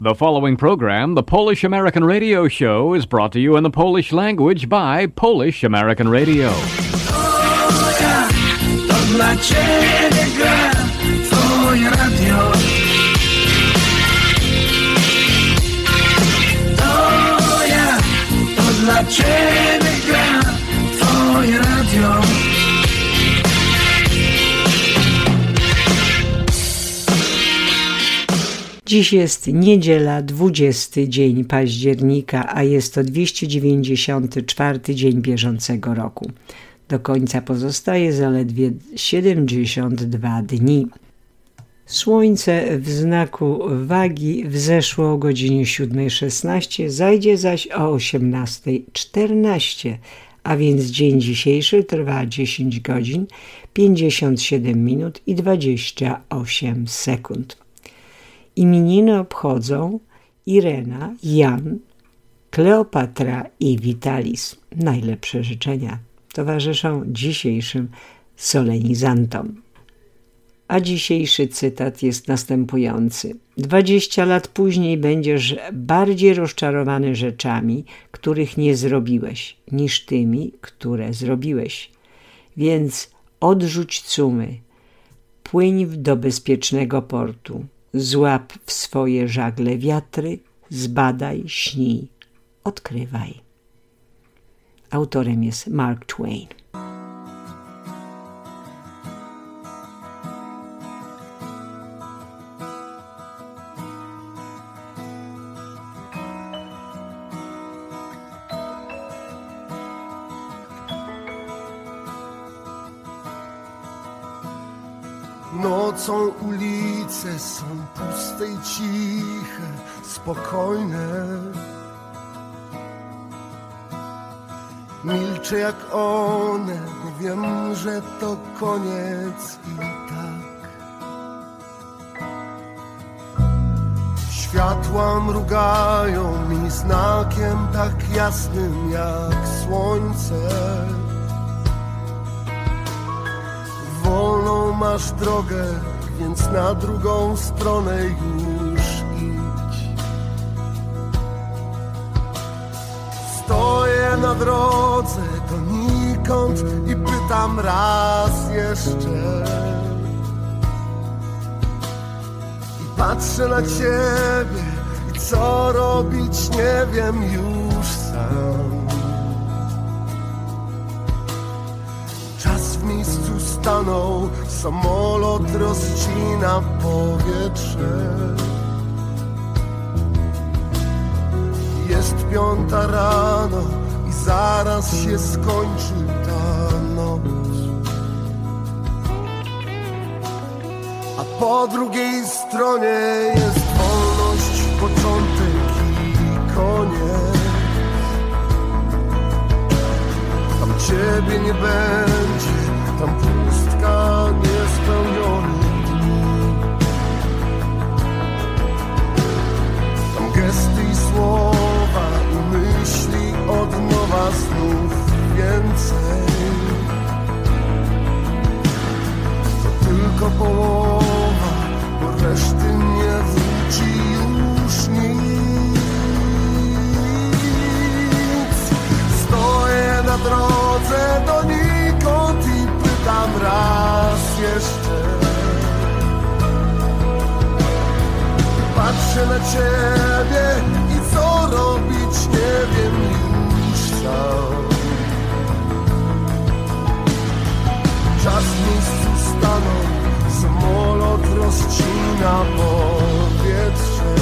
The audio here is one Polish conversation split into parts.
The following program, the Polish American Radio Show, is brought to you in the Polish language by Polish American Radio. O ja, to dla Ciebie gra Twoje radio. To ja, to dla Ciebie gra Twoje radio. Dziś jest niedziela, 20 dzień października, a jest to 294 dzień bieżącego roku. Do końca pozostaje zaledwie 72 dni. Słońce w znaku wagi wzeszło o godzinie 7:16, zajdzie zaś o 18:14, a więc dzień dzisiejszy trwa 10 godzin, 57 minut i 28 sekund. Imieniny obchodzą Irena, Jan, Kleopatra i Witalis. Najlepsze życzenia towarzyszą dzisiejszym solenizantom. A dzisiejszy cytat jest następujący. 20 lat później będziesz bardziej rozczarowany rzeczami, których nie zrobiłeś, niż tymi, które zrobiłeś. Więc odrzuć cumy, płyń do bezpiecznego portu. Złap w swoje żagle wiatry, zbadaj, śnij, odkrywaj. Autorem jest Mark Twain. Nocą ulice są puste i ciche, spokojne. Milczę jak one, bo wiem, że to koniec i tak. Światła mrugają mi znakiem tak jasnym jak słońce. Wolną masz drogę, więc na drugą stronę już idź. Stoję na drodze donikąd i pytam raz jeszcze. I patrzę na ciebie i co robić nie wiem już sam. W miejscu stanął, samolot rozcina powietrze. Jest 5 rano i zaraz się skończy ta noc. A po drugiej stronie jest wolność, początek i koniec. Tam ciebie nie będzie, tam pustka niespełnionych dni. Tam gesty i słowa i myśli od nowa znów więcej. To tylko połowa, bo reszty nie wróci już nic. Stoję na drodze donikąd i pytam raz jeszcze. Patrzę na ciebie i co robić nie wiem już sam. Czas w miejscu stanął, samolot rozcina powietrze.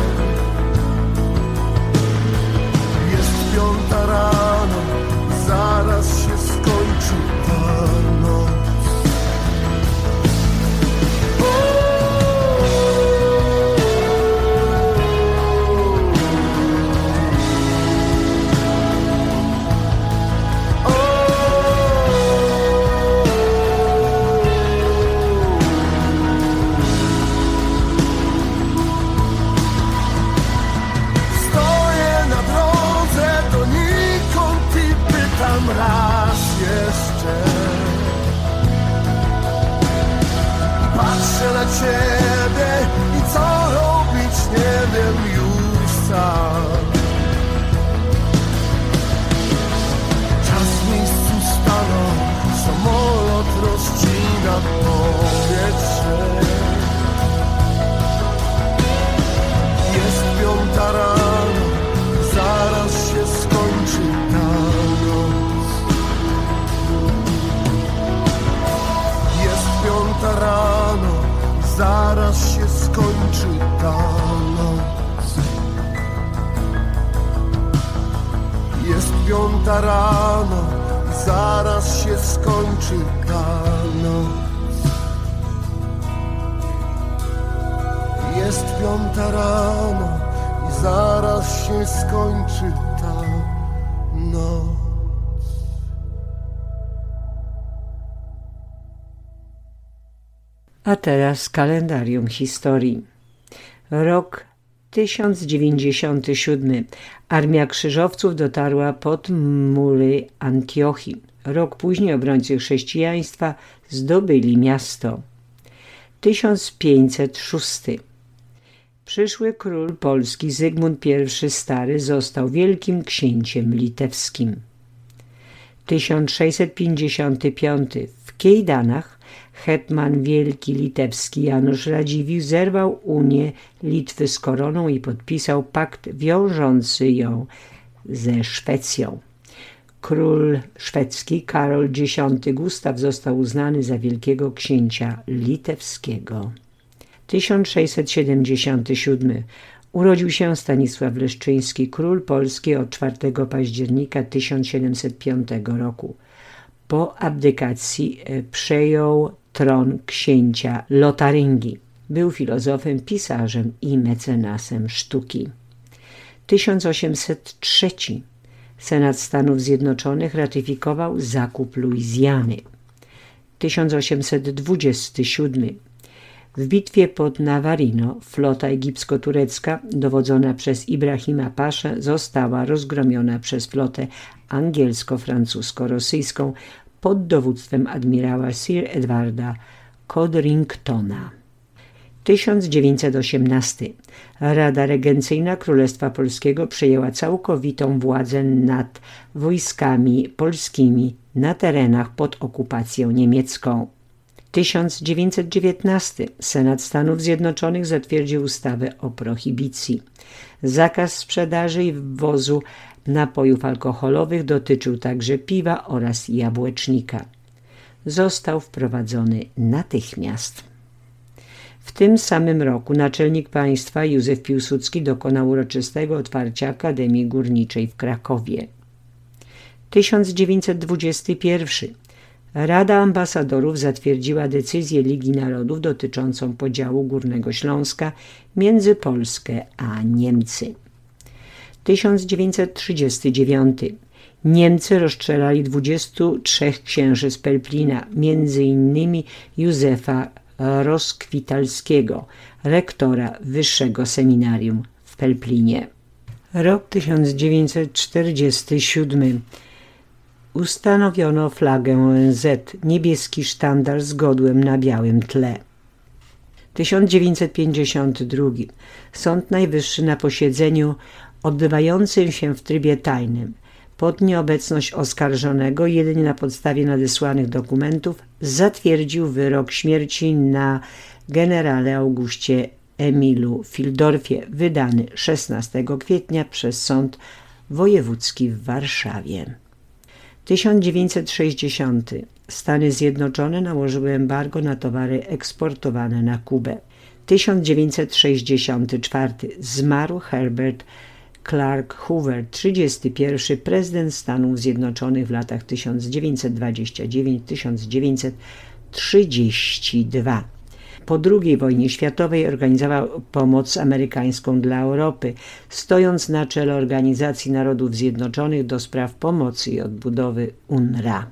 Jest 5 rano, zaraz się skończy ta noc. Stoję na drodze donikąd i pytam raz jeszcze. Patrzę na ciebie i co robić nie wiem już. 5 rano i zaraz się skończy ta noc. Jest 5 rano i zaraz się skończy ta noc. A teraz kalendarium historii. Rok 1097. Armia krzyżowców dotarła pod mury Antiochii. Rok później obrońcy chrześcijaństwa zdobyli miasto. 1506. Przyszły król Polski Zygmunt I Stary został wielkim księciem litewskim. 1655. W Kejdanach hetman wielki litewski Janusz Radziwiłł zerwał unię Litwy z koroną i podpisał pakt wiążący ją ze Szwecją. Król szwedzki Karol X Gustaw został uznany za wielkiego księcia litewskiego. 1677. Urodził się Stanisław Leszczyński, król Polski od 4 października 1705 roku. Po abdykacji przejął tron księcia Lotaryngii. Był filozofem, pisarzem i mecenasem sztuki. 1803. Senat Stanów Zjednoczonych ratyfikował zakup Luizjany. 1827. W bitwie pod Navarino flota egipsko-turecka, dowodzona przez Ibrahima Paszę, została rozgromiona przez flotę angielsko-francusko-rosyjską pod dowództwem admirała Sir Edwarda Codringtona. 1918. Rada Regencyjna Królestwa Polskiego przejęła całkowitą władzę nad wojskami polskimi na terenach pod okupacją niemiecką. 1919. Senat Stanów Zjednoczonych zatwierdził ustawę o prohibicji. Zakaz sprzedaży i wwozu napojów alkoholowych dotyczył także piwa oraz jabłecznika. Został wprowadzony natychmiast. W tym samym roku naczelnik państwa Józef Piłsudski dokonał uroczystego otwarcia Akademii Górniczej w Krakowie. 1921. Rada Ambasadorów zatwierdziła decyzję Ligi Narodów dotyczącą podziału Górnego Śląska między Polskę a Niemcy. 1939. Niemcy rozstrzelali 23 księży z Pelplina, m.in. Józefa Roskwitalskiego, rektora Wyższego Seminarium w Pelplinie. Rok 1947. Ustanowiono flagę ONZ, niebieski sztandar z godłem na białym tle. 1952. Sąd Najwyższy na posiedzeniu odbywającym się w trybie tajnym pod nieobecność oskarżonego jedynie na podstawie nadesłanych dokumentów zatwierdził wyrok śmierci na generale Augustie Emilu Fildorfie, wydany 16 kwietnia przez Sąd Wojewódzki w Warszawie. 1960. Stany Zjednoczone nałożyły embargo na towary eksportowane na Kubę. 1964. Zmarł Herbert Clark Hoover, 31. prezydent Stanów Zjednoczonych w latach 1929-1932. Po II wojnie światowej organizował pomoc amerykańską dla Europy, stojąc na czele Organizacji Narodów Zjednoczonych do spraw pomocy i odbudowy UNRWA.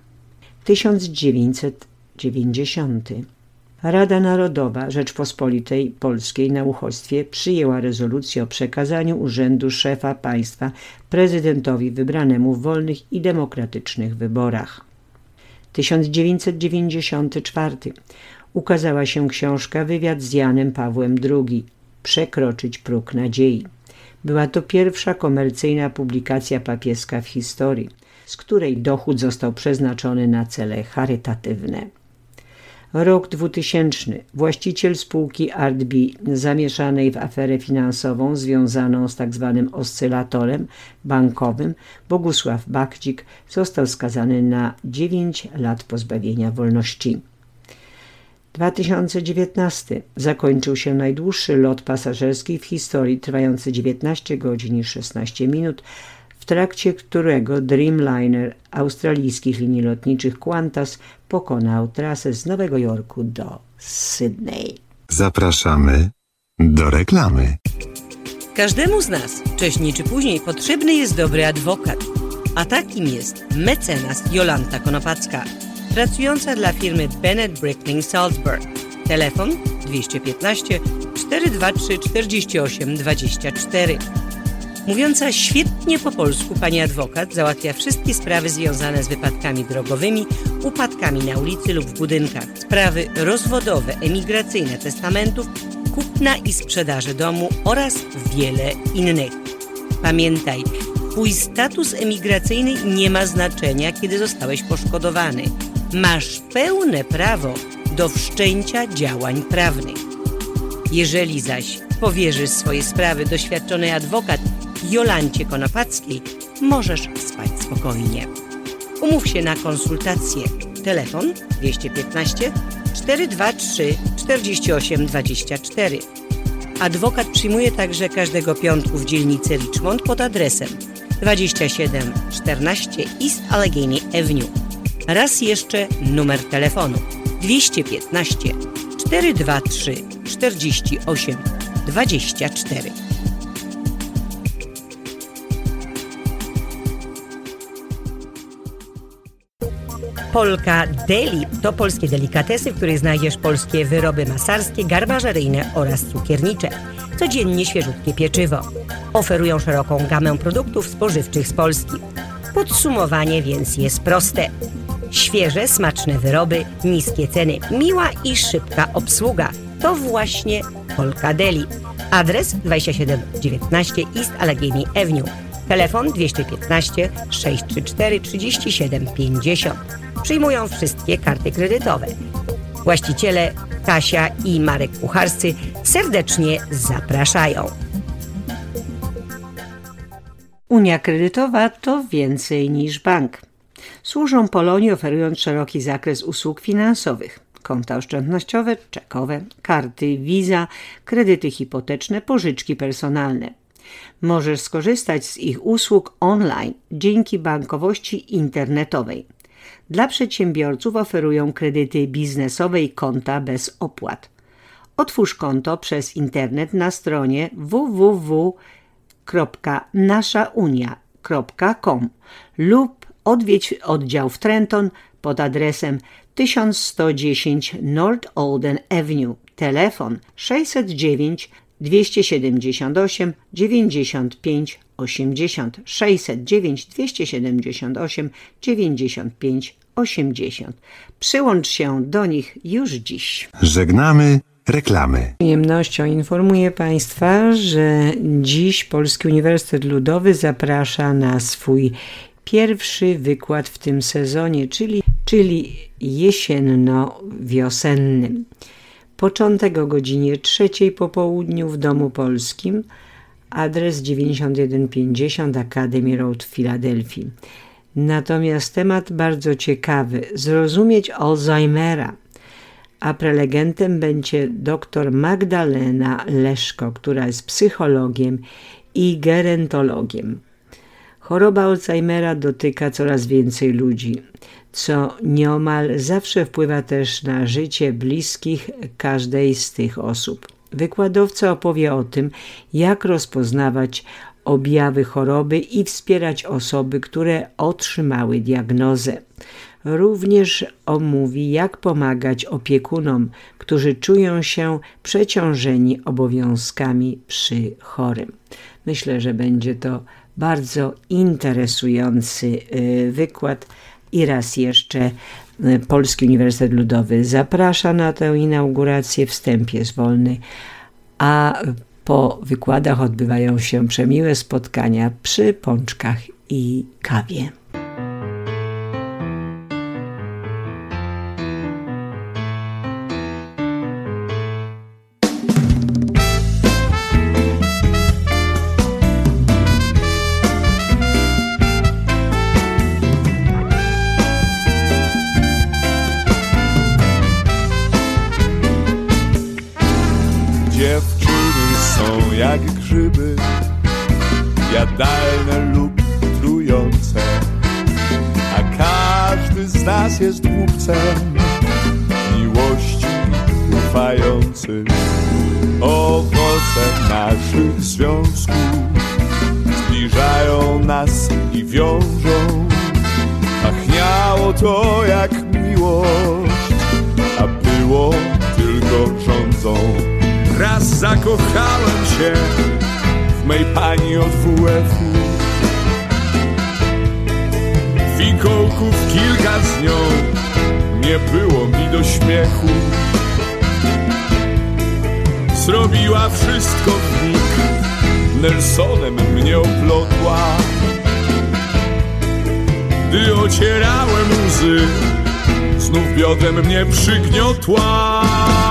1990. Rada Narodowa Rzeczpospolitej Polskiej na uchodźstwie przyjęła rezolucję o przekazaniu urzędu szefa państwa prezydentowi wybranemu w wolnych i demokratycznych wyborach. 1994. Ukazała się książka Wywiad z Janem Pawłem II. Przekroczyć próg nadziei. Była to pierwsza komercyjna publikacja papieska w historii, z której dochód został przeznaczony na cele charytatywne. Rok 2000. Właściciel spółki ArtB zamieszanej w aferę finansową związaną z tzw. oscylatorem bankowym Bogusław Bakcik został skazany na 9 lat pozbawienia wolności. 2019. Zakończył się najdłuższy lot pasażerski w historii, trwający 19 godzin i 16 minut w trakcie którego Dreamliner australijskich linii lotniczych Qantas pokonał trasę z Nowego Jorku do Sydney. Zapraszamy do reklamy. Każdemu z nas wcześniej czy później potrzebny jest dobry adwokat, a takim jest mecenas Jolanta Konopacka, pracująca dla firmy Bennett Brickling Salzburg. Telefon 215 423 48 24. Mówiąca świetnie po polsku pani adwokat załatwia wszystkie sprawy związane z wypadkami drogowymi, upadkami na ulicy lub w budynkach, sprawy rozwodowe, emigracyjne, testamentów, kupna i sprzedaży domu oraz wiele innych. Pamiętaj, twój status emigracyjny nie ma znaczenia, kiedy zostałeś poszkodowany. Masz pełne prawo do wszczęcia działań prawnych. Jeżeli zaś powierzysz swoje sprawy doświadczonej adwokat Jolancie Konopackiej, możesz spać spokojnie. Umów się na konsultację. Telefon 215 423 48 24. Adwokat przyjmuje także każdego piątku w dzielnicy Richmond pod adresem 2714 East Allegheny Avenue. Raz jeszcze numer telefonu 215 423 48 24. Polka Deli to polskie delikatesy, w których znajdziesz polskie wyroby masarskie, garmażeryjne oraz cukiernicze. Codziennie świeżutkie pieczywo. Oferują szeroką gamę produktów spożywczych z Polski. Podsumowanie więc jest proste. Świeże, smaczne wyroby, niskie ceny, miła i szybka obsługa. To właśnie Polka Deli. Adres 2719 East Allegheny Avenue. Telefon 215 634 37 50. Przyjmują wszystkie karty kredytowe. Właściciele Kasia i Marek Kucharscy serdecznie zapraszają. Unia Kredytowa to więcej niż bank. Służą Polonii, oferując szeroki zakres usług finansowych. Konta oszczędnościowe, czekowe, karty, Visa, kredyty hipoteczne, pożyczki personalne. Możesz skorzystać z ich usług online dzięki bankowości internetowej. Dla przedsiębiorców oferują kredyty biznesowe i konta bez opłat. Otwórz konto przez internet na stronie www.naszaunia.com lub odwiedź oddział w Trenton pod adresem 1110 North Olden Avenue. Telefon 609 278 95 80 609 278 95 80. Przyłącz się do nich już dziś. Żegnamy reklamy. Z przyjemnością informuję Państwa, że dziś Polski Uniwersytet Ludowy zaprasza na swój pierwszy wykład w tym sezonie, czyli jesienno-wiosennym. Początek o godzinie 3 po południu w Domu Polskim, adres 9150 Academy Road w Filadelfii. Natomiast temat bardzo ciekawy, zrozumieć Alzheimera, a prelegentem będzie dr Magdalena Leszko, która jest psychologiem i gerontologiem. Choroba Alzheimera dotyka coraz więcej ludzi, co nieomal zawsze wpływa też na życie bliskich każdej z tych osób. Wykładowca opowie o tym, jak rozpoznawać objawy choroby i wspierać osoby, które otrzymały diagnozę. Również omówi, jak pomagać opiekunom, którzy czują się przeciążeni obowiązkami przy chorym. Myślę, że będzie to bardzo interesujący wykład i raz jeszcze Polski Uniwersytet Ludowy zaprasza na tę inaugurację. Wstęp jest wolny, a po wykładach odbywają się przemiłe spotkania przy pączkach i kawie. Dziewczyny są jak grzyby, jadalne lub z nas jest głupcem, miłości ufającym. Owoce naszych związków zbliżają nas i wiążą. Pachniało to jak miłość, a było tylko rządzą. Raz zakochałem się w mej pani od WF-u. Fikołków kilka z nią, nie było mi do śmiechu. Zrobiła wszystko w mig, Nelsonem mnie oplotła. Gdy ocierałem łzy, znów biodrem mnie przygniotła.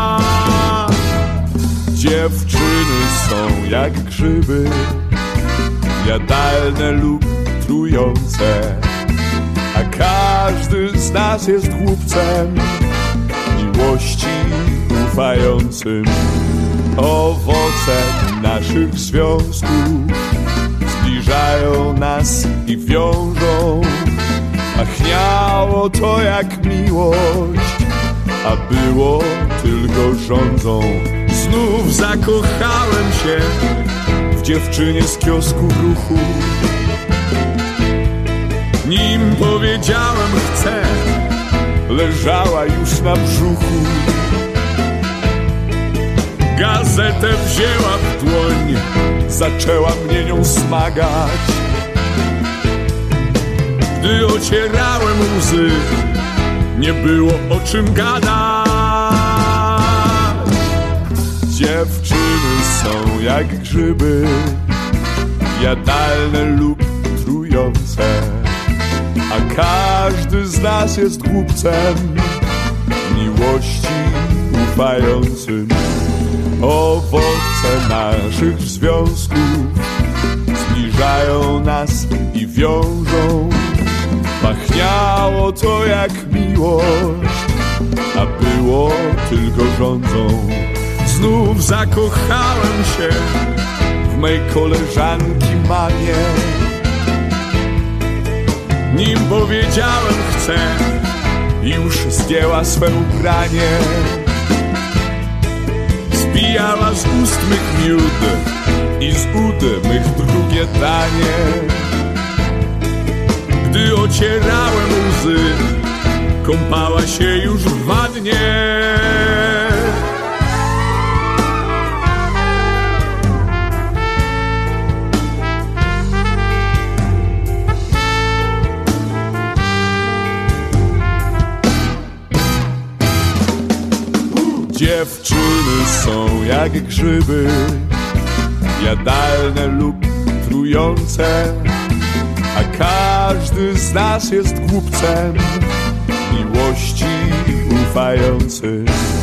Dziewczyny są jak grzyby, jadalne lub trujące, a każdy z nas jest głupcem, miłości ufającym. Owoce naszych związków zbliżają nas i wiążą. Pachniało to jak miłość, a było tylko rządzą. Znów zakochałem się w dziewczynie z kiosku w ruchu. Nim powiedziałem chcę, leżała już na brzuchu. Gazetę wzięła w dłoń, zaczęła mnie nią smagać. Gdy ocierałem łzy, nie było o czym gadać. Dziewczyny są jak grzyby, jadalne lub trujące, a każdy z nas jest głupcem, miłości ufającym. Owoce naszych związków zbliżają nas i wiążą. Pachniało to jak miłość, a było tylko rządzą. Znów zakochałem się w mej koleżanki Manie. Nim powiedziałem chcę, już zdjęła swe ubranie. Zbijała z ust mych miód i z ud mych drugie danie. Gdy ocierałem łzy, kąpała się już w wannie. Dziewczyny są jak grzyby, jadalne lub trujące, a każdy z nas jest głupcem, miłości ufający.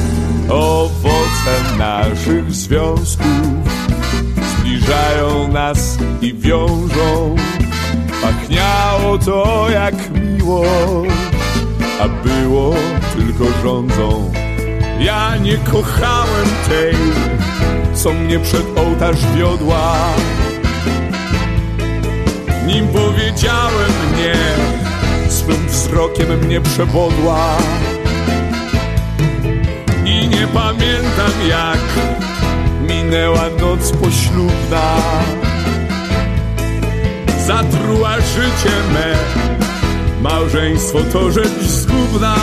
Owoce naszych związków zbliżają nas i wiążą. Pachniało to jak miłość, a było tylko rządzą. Ja nie kochałem tej, co mnie przed ołtarz wiodła. Nim powiedziałem nie, swym wzrokiem mnie przebodła. I nie pamiętam jak minęła noc poślubna. Zatruła życie me, małżeństwo to rzecz zgubna.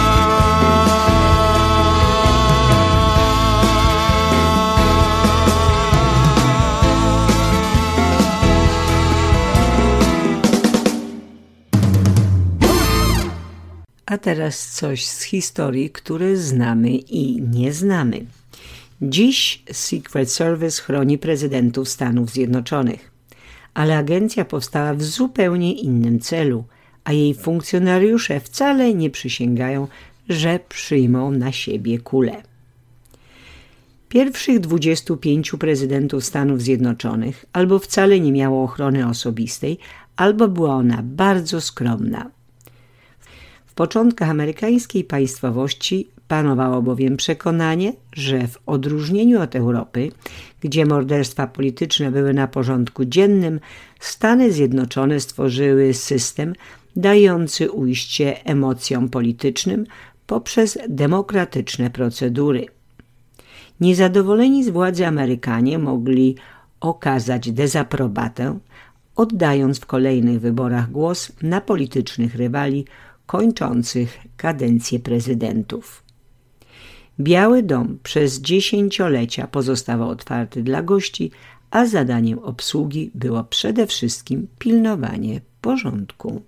A teraz coś z historii, które znamy i nie znamy. Dziś Secret Service chroni prezydentów Stanów Zjednoczonych, ale agencja powstała w zupełnie innym celu, a jej funkcjonariusze wcale nie przysięgają, że przyjmą na siebie kulę. Pierwszych 25 prezydentów Stanów Zjednoczonych albo wcale nie miało ochrony osobistej, albo była ona bardzo skromna. W początkach amerykańskiej państwowości panowało bowiem przekonanie, że w odróżnieniu od Europy, gdzie morderstwa polityczne były na porządku dziennym, Stany Zjednoczone stworzyły system, dający ujście emocjom politycznym poprzez demokratyczne procedury. Niezadowoleni z władzy Amerykanie mogli okazać dezaprobatę, oddając w kolejnych wyborach głos na politycznych rywali kończących kadencję prezydentów. Biały Dom przez dziesięciolecia pozostawał otwarty dla gości, a zadaniem obsługi było przede wszystkim pilnowanie porządku.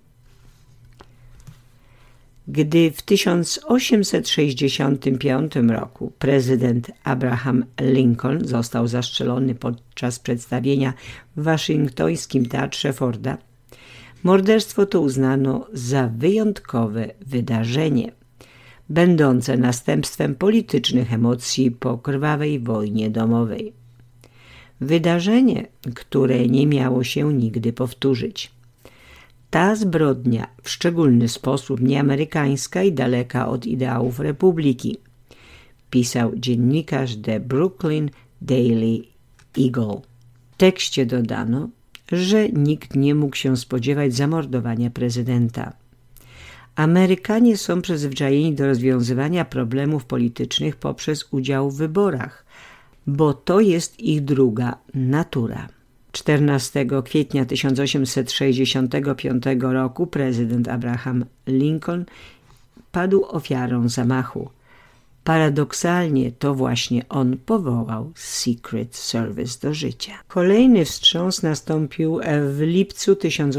Gdy w 1865 roku prezydent Abraham Lincoln został zastrzelony podczas przedstawienia w waszyngtońskim Teatrze Forda, morderstwo to uznano za wyjątkowe wydarzenie, będące następstwem politycznych emocji po krwawej wojnie domowej. Wydarzenie, które nie miało się nigdy powtórzyć. Ta zbrodnia w szczególny sposób nieamerykańska i daleka od ideałów republiki, pisał dziennikarz The Brooklyn Daily Eagle. W tekście dodano, że nikt nie mógł się spodziewać zamordowania prezydenta. Amerykanie są przyzwyczajeni do rozwiązywania problemów politycznych poprzez udział w wyborach, bo to jest ich druga natura. 14 kwietnia 1865 roku prezydent Abraham Lincoln padł ofiarą zamachu. Paradoksalnie to właśnie on powołał Secret Service do życia. Kolejny wstrząs nastąpił w lipcu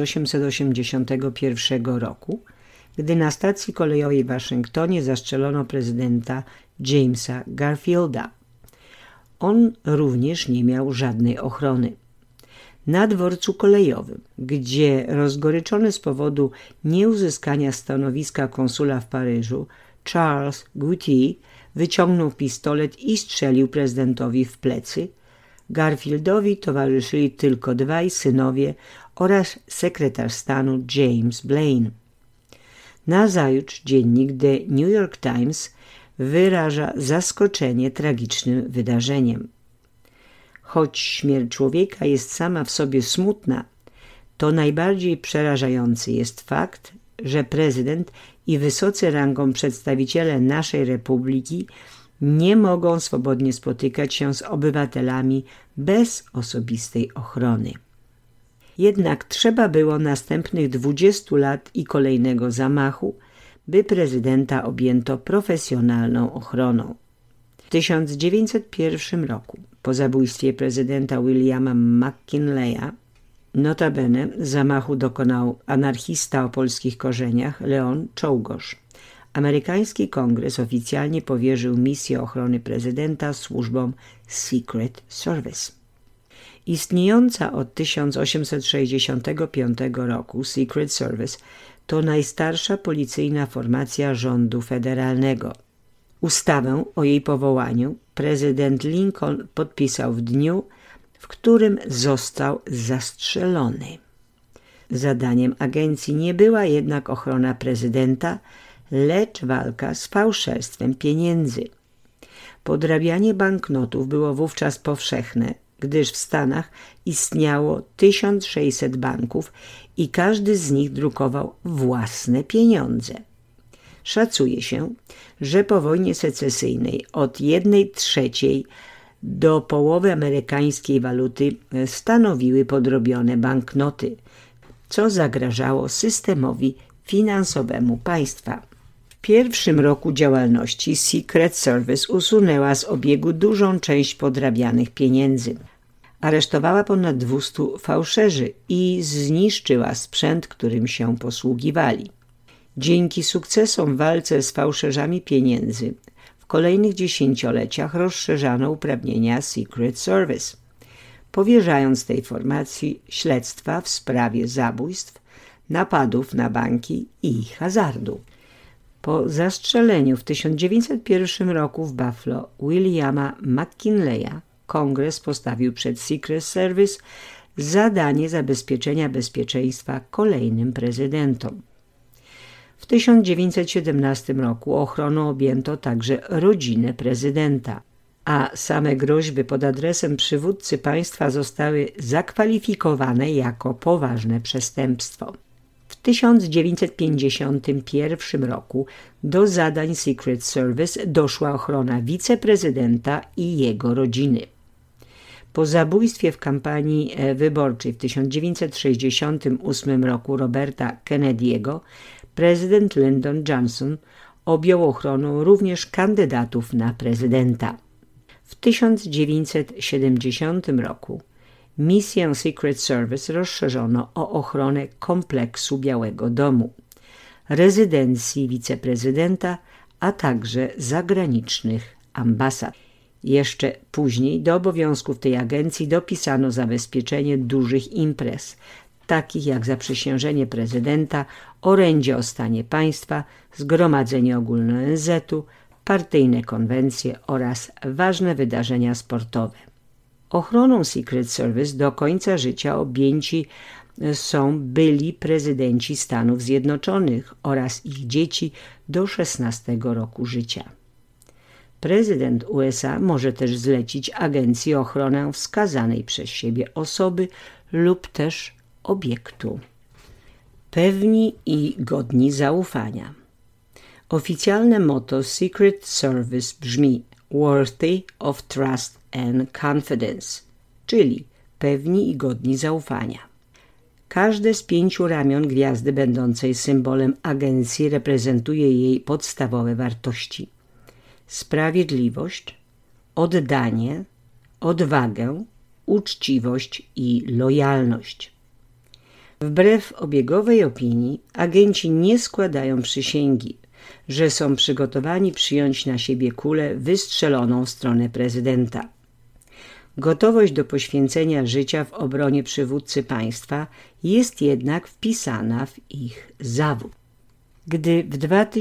1881 roku, gdy na stacji kolejowej w Waszyngtonie zastrzelono prezydenta Jamesa Garfielda. On również nie miał żadnej ochrony. Na dworcu kolejowym, gdzie rozgoryczony z powodu nieuzyskania stanowiska konsula w Paryżu, Charles Goutier wyciągnął pistolet i strzelił prezydentowi w plecy. Garfieldowi towarzyszyli tylko dwaj synowie oraz sekretarz stanu James Blaine. Nazajutrz dziennik The New York Times wyraża zaskoczenie tragicznym wydarzeniem. Choć śmierć człowieka jest sama w sobie smutna, to najbardziej przerażający jest fakt, że prezydent i wysocy rangą przedstawiciele naszej republiki nie mogą swobodnie spotykać się z obywatelami bez osobistej ochrony. Jednak trzeba było następnych 20 lat i kolejnego zamachu, by prezydenta objęto profesjonalną ochroną. W 1901 roku, po zabójstwie prezydenta Williama McKinleya, notabene zamachu dokonał anarchista o polskich korzeniach Leon Czolgosz. Amerykański Kongres oficjalnie powierzył misję ochrony prezydenta służbom Secret Service. Istniejąca od 1865 roku Secret Service to najstarsza policyjna formacja rządu federalnego. Ustawę o jej powołaniu prezydent Lincoln podpisał w dniu, w którym został zastrzelony. Zadaniem agencji nie była jednak ochrona prezydenta, lecz walka z fałszerstwem pieniędzy. Podrabianie banknotów było wówczas powszechne, gdyż w Stanach istniało 1600 banków i każdy z nich drukował własne pieniądze. Szacuje się, że po wojnie secesyjnej od 1/3 do połowy amerykańskiej waluty stanowiły podrobione banknoty, co zagrażało systemowi finansowemu państwa. W pierwszym roku działalności Secret Service usunęła z obiegu dużą część podrabianych pieniędzy. Aresztowała ponad 200 fałszerzy i zniszczyła sprzęt, którym się posługiwali. Dzięki sukcesom w walce z fałszerzami pieniędzy w kolejnych dziesięcioleciach rozszerzano uprawnienia Secret Service, powierzając tej formacji śledztwa w sprawie zabójstw, napadów na banki i hazardu. Po zastrzeleniu w 1901 roku w Buffalo Williama McKinleya Kongres postawił przed Secret Service zadanie zabezpieczenia bezpieczeństwa kolejnym prezydentom. W 1917 roku ochroną objęto także rodzinę prezydenta, a same groźby pod adresem przywódcy państwa zostały zakwalifikowane jako poważne przestępstwo. W 1951 roku do zadań Secret Service doszła ochrona wiceprezydenta i jego rodziny. Po zabójstwie w kampanii wyborczej w 1968 roku Roberta Kennedy'ego prezydent Lyndon Johnson objął ochroną również kandydatów na prezydenta. W 1970 roku misję Secret Service rozszerzono o ochronę kompleksu Białego Domu, rezydencji wiceprezydenta, a także zagranicznych ambasad. Jeszcze później do obowiązków tej agencji dopisano zabezpieczenie dużych imprez, takich jak zaprzysiężenie prezydenta, orędzie o stanie państwa, zgromadzenie ogólne ONZ-u, partyjne konwencje oraz ważne wydarzenia sportowe. Ochroną Secret Service do końca życia objęci są byli prezydenci Stanów Zjednoczonych oraz ich dzieci do 16 roku życia. Prezydent USA może też zlecić agencji ochronę wskazanej przez siebie osoby lub też obiektu. Pewni i godni zaufania. Oficjalne motto Secret Service brzmi Worthy of Trust and Confidence, czyli pewni i godni zaufania. Każde z 5 ramion gwiazdy będącej symbolem agencji reprezentuje jej podstawowe wartości: sprawiedliwość, oddanie, odwagę, uczciwość i lojalność. Wbrew obiegowej opinii, agenci nie składają przysięgi, że są przygotowani przyjąć na siebie kulę wystrzeloną w stronę prezydenta. Gotowość do poświęcenia życia w obronie przywódcy państwa jest jednak wpisana w ich zawód. Gdy w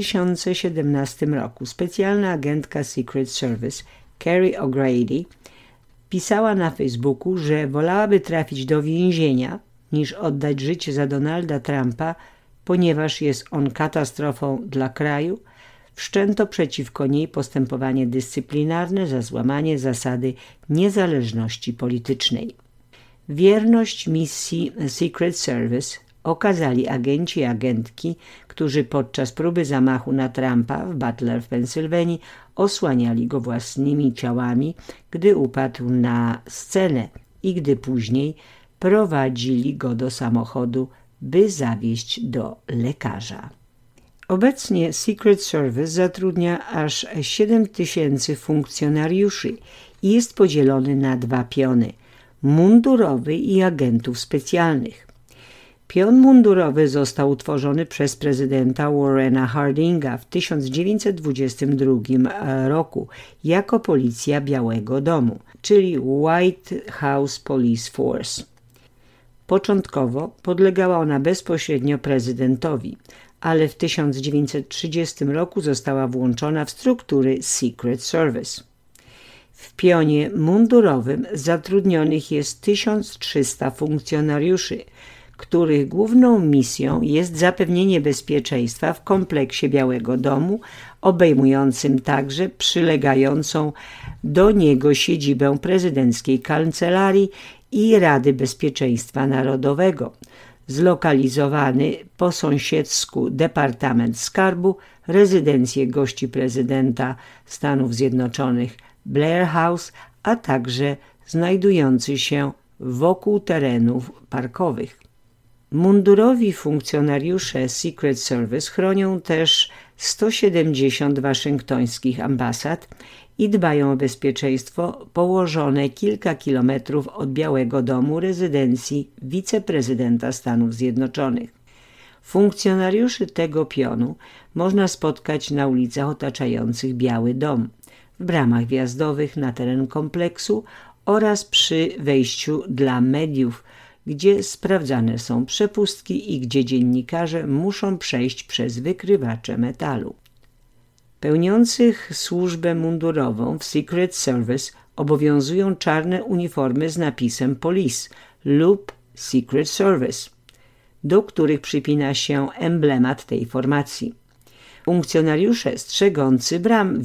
2017 roku specjalna agentka Secret Service Carrie O'Grady pisała na Facebooku, że wolałaby trafić do więzienia niż oddać życie za Donalda Trumpa, ponieważ jest on katastrofą dla kraju, wszczęto przeciwko niej postępowanie dyscyplinarne za złamanie zasady niezależności politycznej. Wierność misji Secret Service okazali agenci i agentki, którzy podczas próby zamachu na Trumpa w Butler w Pensylwanii osłaniali go własnymi ciałami, gdy upadł na scenę i gdy później prowadzili go do samochodu, by zawieźć do lekarza. Obecnie Secret Service zatrudnia aż 7,000 funkcjonariuszy i jest podzielony na 2 piony – mundurowy i agentów specjalnych. Pion mundurowy został utworzony przez prezydenta Warrena Hardinga w 1922 roku jako policja Białego Domu, czyli White House Police Force. Początkowo podlegała ona bezpośrednio prezydentowi, ale w 1930 roku została włączona w struktury Secret Service. W pionie mundurowym zatrudnionych jest 1300 funkcjonariuszy, których główną misją jest zapewnienie bezpieczeństwa w kompleksie Białego Domu, obejmującym także przylegającą do niego siedzibę prezydenckiej kancelarii i Rady Bezpieczeństwa Narodowego, zlokalizowany po sąsiedzku Departament Skarbu, rezydencję gości prezydenta Stanów Zjednoczonych Blair House, a także znajdujący się wokół terenów parkowych. Mundurowi funkcjonariusze Secret Service chronią też 170 waszyngtońskich ambasad i dbają o bezpieczeństwo położone kilka kilometrów od Białego Domu rezydencji wiceprezydenta Stanów Zjednoczonych. Funkcjonariuszy tego pionu można spotkać na ulicach otaczających Biały Dom, w bramach wjazdowych na teren kompleksu oraz przy wejściu dla mediów, gdzie sprawdzane są przepustki i gdzie dziennikarze muszą przejść przez wykrywacze metalu. Pełniących służbę mundurową w Secret Service obowiązują czarne uniformy z napisem Police lub Secret Service, do których przypina się emblemat tej formacji. Funkcjonariusze strzegący bram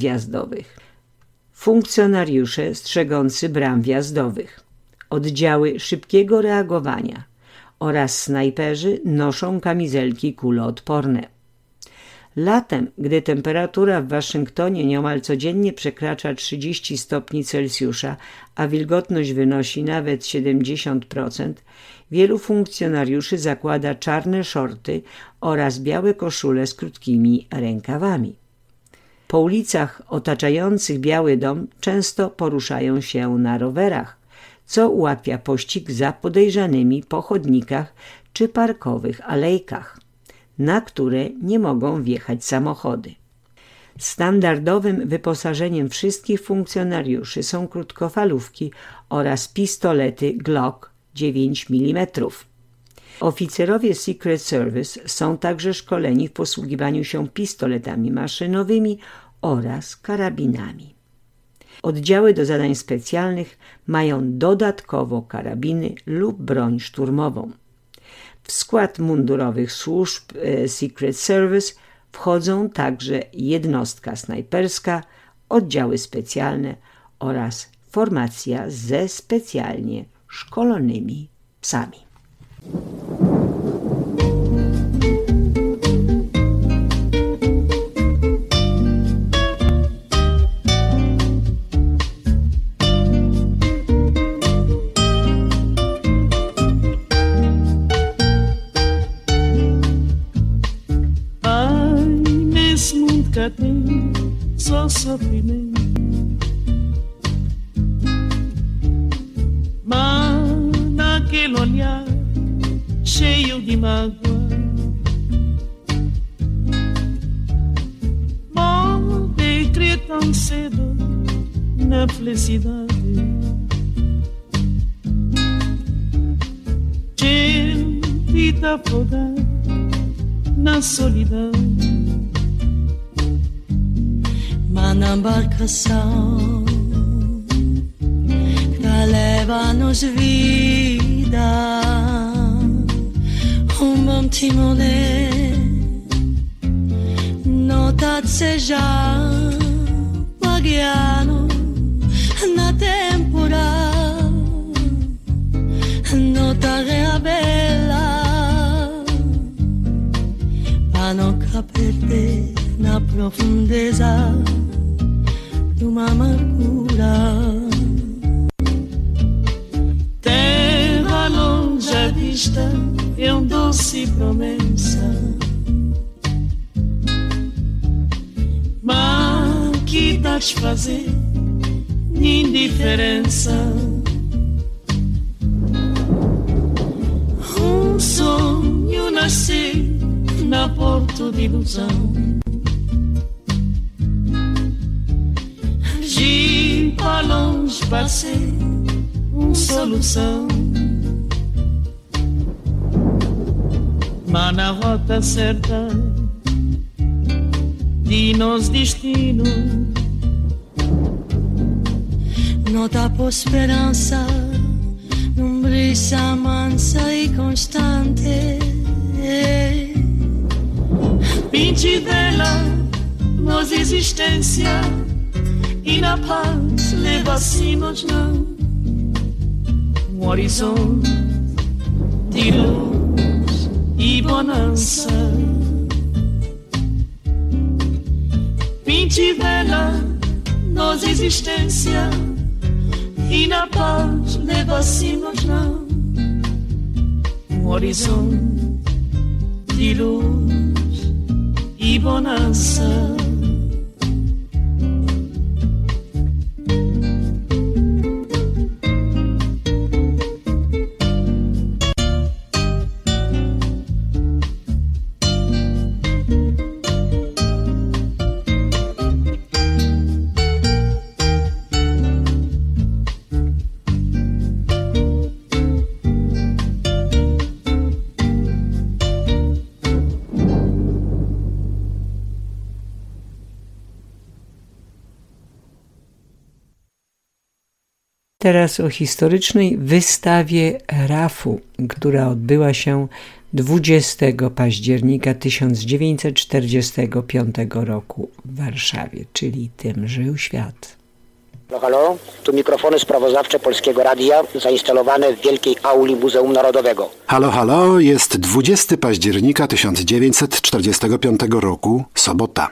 wjazdowych. Oddziały szybkiego reagowania, oraz snajperzy noszą kamizelki kuloodporne. Latem, gdy temperatura w Waszyngtonie nieomal codziennie przekracza 30 stopni Celsjusza, a wilgotność wynosi nawet 70%, wielu funkcjonariuszy zakłada czarne szorty oraz białe koszule z krótkimi rękawami. Po ulicach otaczających Biały Dom często poruszają się na rowerach, co ułatwia pościg za podejrzanymi po chodnikach czy parkowych alejkach, na które nie mogą wjechać samochody. Standardowym wyposażeniem wszystkich funkcjonariuszy są krótkofalówki oraz pistolety Glock 9 mm. Oficerowie Secret Service są także szkoleni w posługiwaniu się pistoletami maszynowymi oraz karabinami. Oddziały do zadań specjalnych mają dodatkowo karabiny lub broń szturmową. W skład mundurowych służb Secret Service wchodzą także jednostka snajperska, oddziały specjalne oraz formacja ze specjalnie szkolonymi psami. Tem só sofrimento, mas naquele olhar cheio de mágoa, pode crer tão cedo na felicidade. Gente tá afogada na solidão. Na embarcação que leva-nos vida, bom timonê não tá seja guiando na temporada, não tá reabela para não perder na profundeza uma amargura. Terra longe à vista é doce promessa, mas que dá de fazer indiferença. Sonho nascer na porta de ilusão, de para longe passei solução, mas na rota certa de nos destino não dá por esperança, num brisa mansa e constante. Pinte dela nossa existência e na paz leva-se-nos não um horizonte de luz e bonança. Pinte dela nossa existência e na paz leva-se-nos não um horizonte de luz e bonança. Teraz o historycznej wystawie RAF-u, która odbyła się 20 października 1945 roku w Warszawie, czyli tym żył świat. Halo, tu mikrofony sprawozdawcze Polskiego Radia zainstalowane w wielkiej auli Muzeum Narodowego. Halo, jest 20 października 1945 roku, sobota.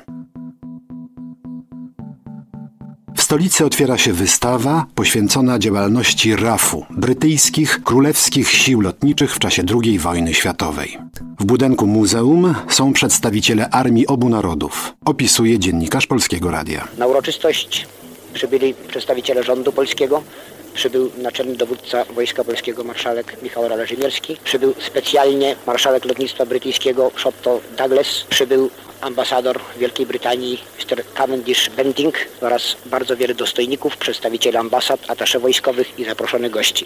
W stolicy otwiera się wystawa poświęcona działalności RAF-u, brytyjskich królewskich sił lotniczych w czasie II wojny światowej. W budynku muzeum są przedstawiciele armii obu narodów, opisuje dziennikarz Polskiego Radia. Na uroczystość przybyli przedstawiciele rządu polskiego, przybył naczelny dowódca Wojska Polskiego marszałek Michał Rależy-Mielski, przybył specjalnie marszałek lotnictwa brytyjskiego Shotto Douglas, przybył ambasador Wielkiej Brytanii Mr. Cavendish Bentinck oraz bardzo wiele dostojników, przedstawicieli ambasad, atasze wojskowych i zaproszonych gości.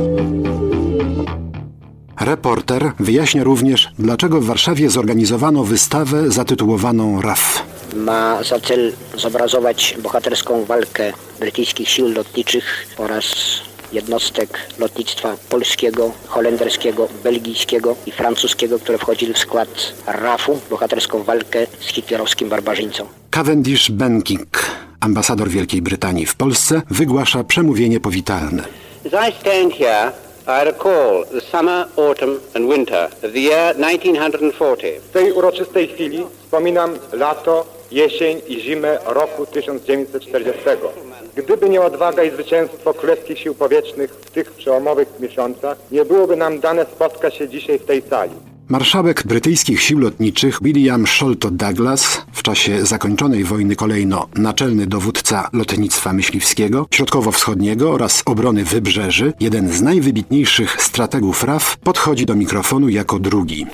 Reporter wyjaśnia również, dlaczego w Warszawie zorganizowano wystawę zatytułowaną RAF. Ma za cel zobrazować bohaterską walkę brytyjskich sił lotniczych oraz jednostek lotnictwa polskiego, holenderskiego, belgijskiego i francuskiego, które wchodzili w skład RAF-u, bohaterską walkę z hitlerowskim barbarzyńcą. Cavendish Bentinck, ambasador Wielkiej Brytanii w Polsce, wygłasza przemówienie powitalne. As I stand here, I recall the summer, autumn and winter of the year 1940. W tej uroczystej chwili wspominam lato, jesień i zimę roku 1940. Gdyby nie odwaga i zwycięstwo Królewskich Sił Powietrznych w tych przełomowych miesiącach, nie byłoby nam dane spotkać się dzisiaj w tej sali. Marszałek brytyjskich sił lotniczych William Sholto Douglas, w czasie zakończonej wojny kolejno naczelny dowódca lotnictwa myśliwskiego, środkowo-wschodniego oraz obrony wybrzeży, jeden z najwybitniejszych strategów RAF, podchodzi do mikrofonu jako drugi.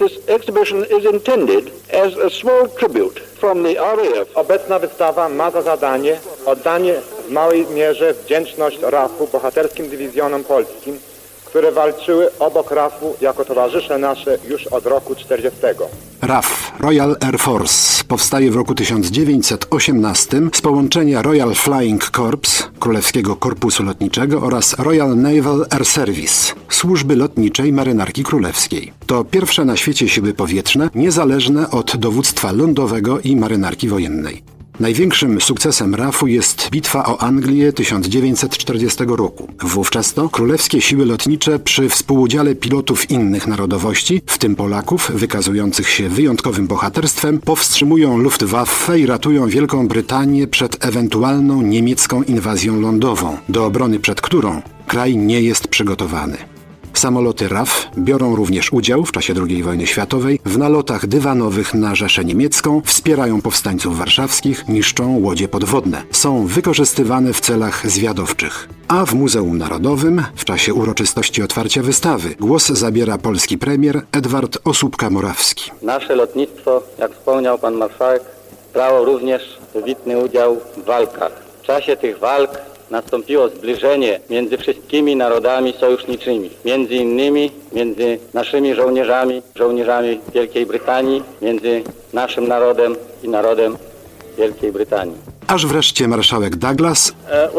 Obecna wystawa ma za zadanie oddanie w małej mierze wdzięczność RAF-u bohaterskim dywizjonom polskim, które walczyły obok RAF-u jako towarzysze nasze już od roku 40. RAF, Royal Air Force, powstaje w roku 1918 z połączenia Royal Flying Corps, Królewskiego Korpusu Lotniczego oraz Royal Naval Air Service, służby lotniczej Marynarki Królewskiej. To pierwsze na świecie siły powietrzne, niezależne od dowództwa lądowego i marynarki wojennej. Największym sukcesem RAF-u jest bitwa o Anglię 1940 roku. Wówczas to królewskie siły lotnicze przy współudziale pilotów innych narodowości, w tym Polaków, wykazujących się wyjątkowym bohaterstwem, powstrzymują Luftwaffe i ratują Wielką Brytanię przed ewentualną niemiecką inwazją lądową, do obrony przed którą kraj nie jest przygotowany. Samoloty RAF biorą również udział w czasie II wojny światowej w nalotach dywanowych na Rzeszę Niemiecką, wspierają powstańców warszawskich, niszczą łodzie podwodne. Są wykorzystywane w celach zwiadowczych. A w Muzeum Narodowym w czasie uroczystości otwarcia wystawy głos zabiera polski premier Edward Osóbka-Morawski. Nasze lotnictwo, jak wspomniał pan marszałek, brało również wybitny udział w walkach. W czasie tych walk nastąpiło zbliżenie między wszystkimi narodami sojuszniczymi, między innymi między naszymi żołnierzami Wielkiej Brytanii, między naszym narodem i narodem Wielkiej Brytanii. Aż wreszcie marszałek Douglas,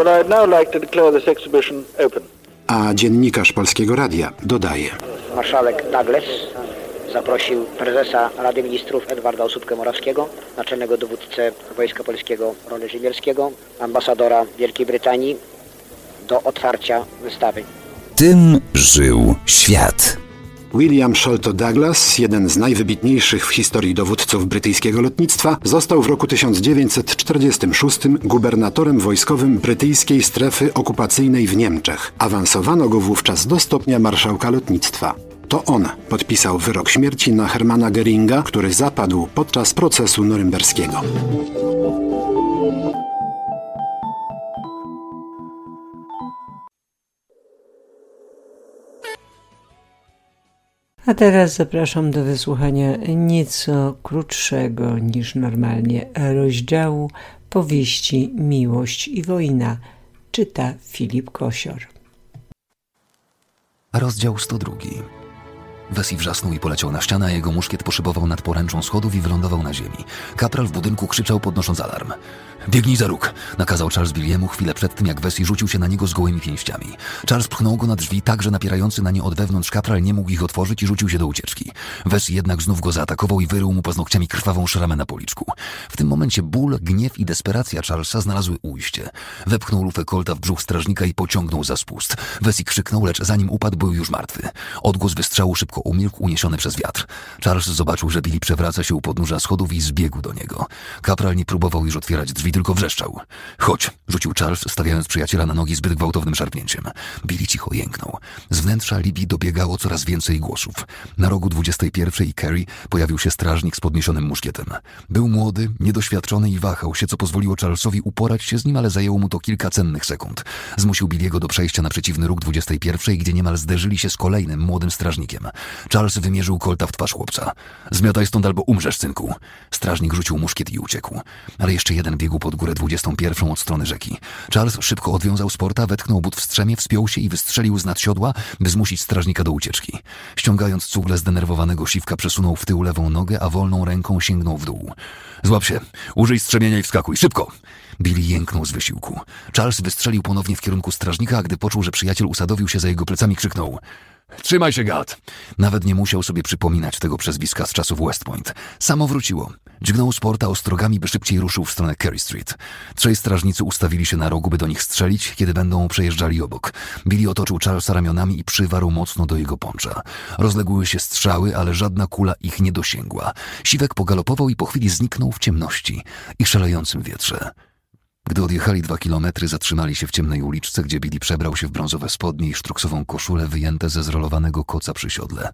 a dziennikarz Polskiego Radia dodaje. Marszałek Douglas zaprosił prezesa Rady Ministrów Edwarda Osóbkę-Morawskiego, naczelnego dowódcę Wojska Polskiego Rależy-Mielskiego, ambasadora Wielkiej Brytanii do otwarcia wystawy. Tym żył świat. William Sholto Douglas, jeden z najwybitniejszych w historii dowódców brytyjskiego lotnictwa, został w roku 1946 gubernatorem wojskowym brytyjskiej strefy okupacyjnej w Niemczech. Awansowano go wówczas do stopnia marszałka lotnictwa. To on podpisał wyrok śmierci na Hermana Göringa, który zapadł podczas procesu norymberskiego. A teraz zapraszam do wysłuchania nieco krótszego niż normalnie rozdziału powieści Miłość i wojna. Czyta Filip Kosior. Rozdział 102. Wesi wrzasnął i poleciał na ścianę, a jego muszkiet poszybował nad poręczą schodów i wylądował na ziemi. Kapral w budynku krzyczał, podnosząc alarm. Biegnij za róg, nakazał Charles Billiemu chwilę przed tym, jak Vesey rzucił się na niego z gołymi pięściami. Charles pchnął go na drzwi tak, że napierający na nie od wewnątrz kapral nie mógł ich otworzyć i rzucił się do ucieczki. Vesey jednak znów go zaatakował i wyrył mu paznokciami krwawą szramę na policzku. W tym momencie ból, gniew i desperacja Charlesa znalazły ujście. Wepchnął lufę Colta w brzuch strażnika i pociągnął za spust. Vesey krzyknął, lecz zanim upadł, był już martwy. Odgłos wystrzału szybko umilkł, uniesiony przez wiatr. Charles zobaczył, że Billy przewraca się u podnóża schodów i zbiegł do niego. Kapral nie próbował już otwierać drzwi, tylko wrzeszczał. Chodź, rzucił Charles, stawiając przyjaciela na nogi zbyt gwałtownym szarpnięciem. Billy cicho jęknął. Z wnętrza Libby dobiegało coraz więcej głosów. Na rogu 21 i Carey pojawił się strażnik z podniesionym muszkietem. Był młody, niedoświadczony i wahał się, co pozwoliło Charlesowi uporać się z nim, ale zajęło mu to kilka cennych sekund. Zmusił Billiego do przejścia na przeciwny róg 21, gdzie niemal zderzyli się z kolejnym młodym strażnikiem. Charles wymierzył Colta w twarz chłopca. Zmiotaj stąd albo umrzesz, synku. Strażnik rzucił muszkiet i uciekł. Ale jeszcze jeden biegł pod górę 21 od strony rzeki. Charles szybko odwiązał z porta, wetknął but w strzemie, wspiął się i wystrzelił z nad siodła, by zmusić strażnika do ucieczki. Ściągając cugle zdenerwowanego siwka, przesunął w tył lewą nogę, a wolną ręką sięgnął w dół. Złap się, użyj strzemienia i wskakuj, szybko! Billy jęknął z wysiłku. Charles wystrzelił ponownie w kierunku strażnika, a gdy poczuł, że przyjaciel usadowił się za jego plecami, krzyknął: trzymaj się, gad! Nawet nie musiał sobie przypominać tego przezwiska z czasów West Point. Samo wróciło. Dźgnął z porta ostrogami, by szybciej ruszył w stronę Carey Street. Trzej strażnicy ustawili się na rogu, by do nich strzelić, kiedy będą przejeżdżali obok. Billy otoczył Charlesa ramionami i przywarł mocno do jego poncza. Rozległy się strzały, ale żadna kula ich nie dosięgła. Siwek pogalopował i po chwili zniknął w ciemności i szalejącym wietrze. Gdy odjechali 2 kilometry, zatrzymali się w ciemnej uliczce, gdzie Billy przebrał się w brązowe spodnie i sztruksową koszulę wyjęte ze zrolowanego koca przy siodle.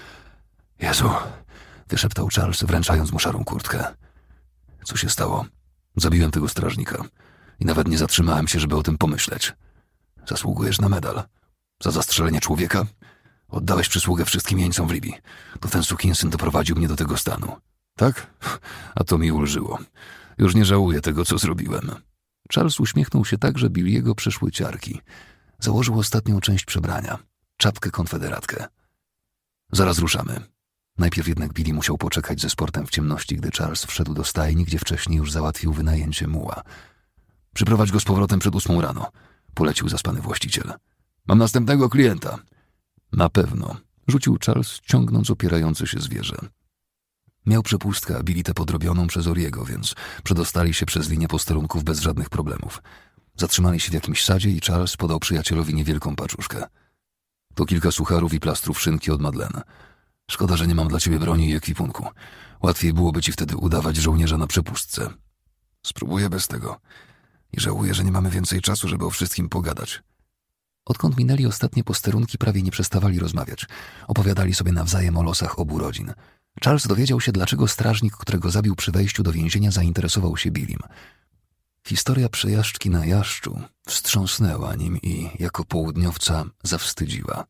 Jezu, wyszeptał Charles, wręczając mu szarą kurtkę. Co się stało? Zabiłem tego strażnika i nawet nie zatrzymałem się, żeby o tym pomyśleć. Zasługujesz na medal. Za zastrzelenie człowieka? Oddałeś przysługę wszystkim jeńcom w Libii. To ten sukinsyn doprowadził mnie do tego stanu. Tak? A to mi ulżyło. Już nie żałuję tego, co zrobiłem. Charles uśmiechnął się tak, że Billiego przeszły ciarki. Założył ostatnią część przebrania. Czapkę konfederatkę. Zaraz ruszamy. Najpierw jednak Billy musiał poczekać ze sportem w ciemności, gdy Charles wszedł do stajni, gdzie wcześniej już załatwił wynajęcie muła. Przyprowadź go z powrotem przed 8 rano, polecił zaspany właściciel. Mam następnego klienta. Na pewno, rzucił Charles, ciągnąc opierające się zwierzę. Miał przepustkę, a Billy tę podrobioną przez Oriego, więc przedostali się przez linię posterunków bez żadnych problemów. Zatrzymali się w jakimś sadzie i Charles podał przyjacielowi niewielką paczuszkę. To kilka sucharów i plastrów szynki od Madeleine. Szkoda, że nie mam dla ciebie broni i ekwipunku. Łatwiej byłoby ci wtedy udawać żołnierza na przepustce. Spróbuję bez tego. I żałuję, że nie mamy więcej czasu, żeby o wszystkim pogadać. Odkąd minęli ostatnie posterunki, prawie nie przestawali rozmawiać. Opowiadali sobie nawzajem o losach obu rodzin. Charles dowiedział się, dlaczego strażnik, którego zabił przy wejściu do więzienia, zainteresował się Billym. Historia przejażdżki na Jaszczu wstrząsnęła nim i, jako południowca, zawstydziła.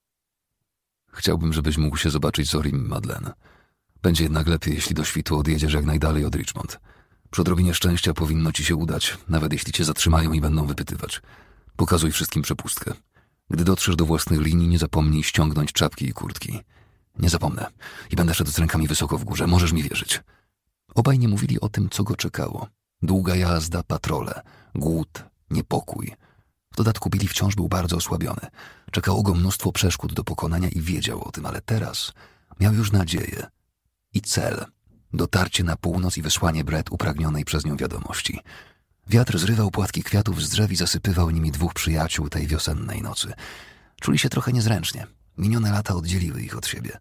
Chciałbym, żebyś mógł się zobaczyć z Orim, Madeleine. Będzie jednak lepiej, jeśli do świtu odjedziesz jak najdalej od Richmond. Przy odrobinie szczęścia powinno ci się udać, nawet jeśli cię zatrzymają i będą wypytywać. Pokazuj wszystkim przepustkę. Gdy dotrzesz do własnych linii, nie zapomnij ściągnąć czapki i kurtki. Nie zapomnę i będę szedł z rękami wysoko w górze, możesz mi wierzyć. Obaj nie mówili o tym, co go czekało. Długa jazda, patrole, głód, niepokój. W dodatku Billy wciąż był bardzo osłabiony. Czekało go mnóstwo przeszkód do pokonania i wiedział o tym, ale teraz miał już nadzieję i cel. Dotarcie na północ i wysłanie Brett upragnionej przez nią wiadomości. Wiatr zrywał płatki kwiatów z drzew i zasypywał nimi dwóch przyjaciół tej wiosennej nocy. Czuli się trochę niezręcznie. Minione lata oddzieliły ich od siebie.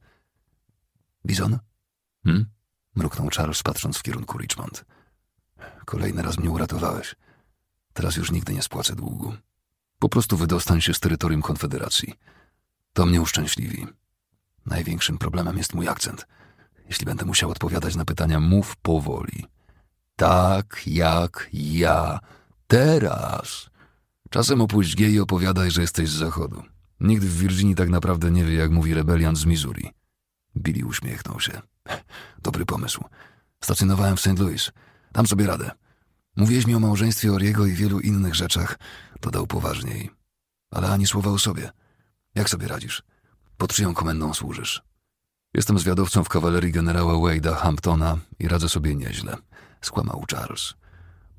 Bizon? Mruknął Charles, patrząc w kierunku Richmond. Kolejny raz mnie uratowałeś. Teraz już nigdy nie spłacę długu. Po prostu wydostań się z terytorium Konfederacji. To mnie uszczęśliwi. Największym problemem jest mój akcent. Jeśli będę musiał odpowiadać na pytania, mów powoli. Tak jak ja. Teraz. Czasem opuść G i opowiadaj, że jesteś z zachodu. Nikt w Virginii tak naprawdę nie wie, jak mówi rebeliant z Missouri. Billy uśmiechnął się. Dobry pomysł. Stacjonowałem w St. Louis. Dam sobie radę. Mówiłeś mi o małżeństwie Oriego i wielu innych rzeczach. Dodał poważniej. Ale ani słowa o sobie. Jak sobie radzisz? Pod czyją komendą służysz? Jestem zwiadowcą w kawalerii generała Wade'a Hamptona i radzę sobie nieźle. Skłamał Charles.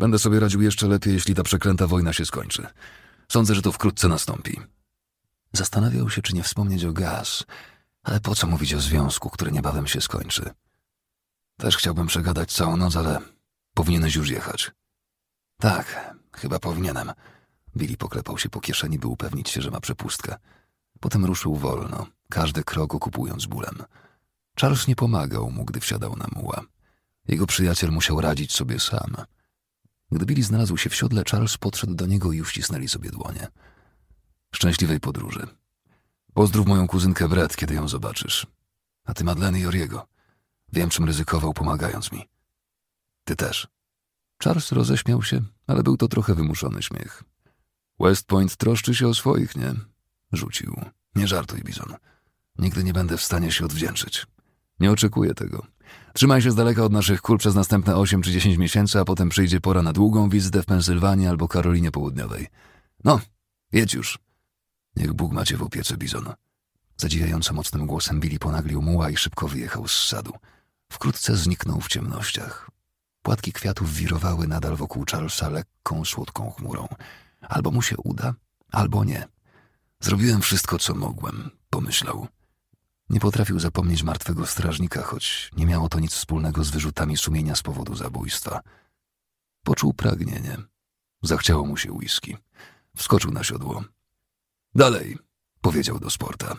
Będę sobie radził jeszcze lepiej, jeśli ta przeklęta wojna się skończy. Sądzę, że to wkrótce nastąpi. Zastanawiał się, czy nie wspomnieć o Gaz, ale po co mówić o związku, który niebawem się skończy. Też chciałbym przegadać całą noc, ale powinieneś już jechać. Tak, chyba powinienem. Billy poklepał się po kieszeni, by upewnić się, że ma przepustkę. Potem ruszył wolno, każdy krok okupując bólem. Charles nie pomagał mu, gdy wsiadał na muła. Jego przyjaciel musiał radzić sobie sam. Gdy Billy znalazł się w siodle, Charles podszedł do niego i uścisnęli sobie dłonie. Szczęśliwej podróży. Pozdrów moją kuzynkę Brett, kiedy ją zobaczysz. A ty Madeleine i Oriego. Wiem, czym ryzykował, pomagając mi. Ty też. Charles roześmiał się, ale był to trochę wymuszony śmiech. West Point troszczy się o swoich, nie? Rzucił. Nie żartuj, Bison. Nigdy nie będę w stanie się odwdzięczyć. Nie oczekuję tego. Trzymaj się z daleka od naszych kul przez następne 8 czy 10 miesięcy, a potem przyjdzie pora na długą wizytę w Pensylwanii albo Karolinie Południowej. No, jedź już. Niech Bóg macie w opiece, Bison. Zadziwiająco mocnym głosem Billy ponaglił muła i szybko wyjechał z sadu. Wkrótce zniknął w ciemnościach. Płatki kwiatów wirowały nadal wokół Charlesa lekką, słodką chmurą. Albo mu się uda, albo nie. Zrobiłem wszystko, co mogłem, pomyślał. Nie potrafił zapomnieć martwego strażnika, choć nie miało to nic wspólnego z wyrzutami sumienia z powodu zabójstwa. Poczuł pragnienie. Zachciało mu się whisky. Wskoczył na siodło. Dalej, powiedział do Sporta.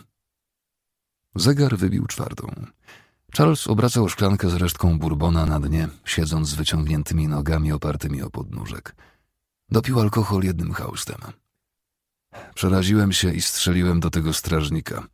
Zegar wybił 4. Charles obracał szklankę z resztką bourbona na dnie, siedząc z wyciągniętymi nogami opartymi o podnóżek. Dopił alkohol jednym haustem. Przeraziłem się i strzeliłem do tego strażnika.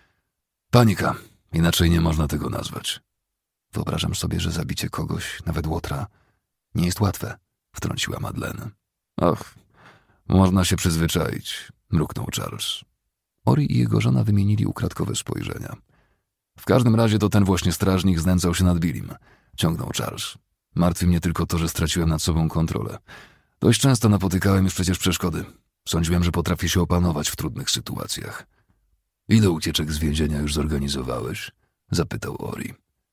Panika, inaczej nie można tego nazwać. Wyobrażam sobie, że zabicie kogoś, nawet łotra, nie jest łatwe, wtrąciła Madeleine. Och, można się przyzwyczaić, mruknął Charles. Ori i jego żona wymienili ukradkowe spojrzenia. W każdym razie to ten właśnie strażnik znęcał się nad Billim, ciągnął Charles. Martwi mnie tylko to, że straciłem nad sobą kontrolę. Dość często napotykałem już przecież przeszkody. Sądziłem, że potrafię się opanować w trudnych sytuacjach. Ile ucieczek z więzienia już zorganizowałeś? Zapytał Ori.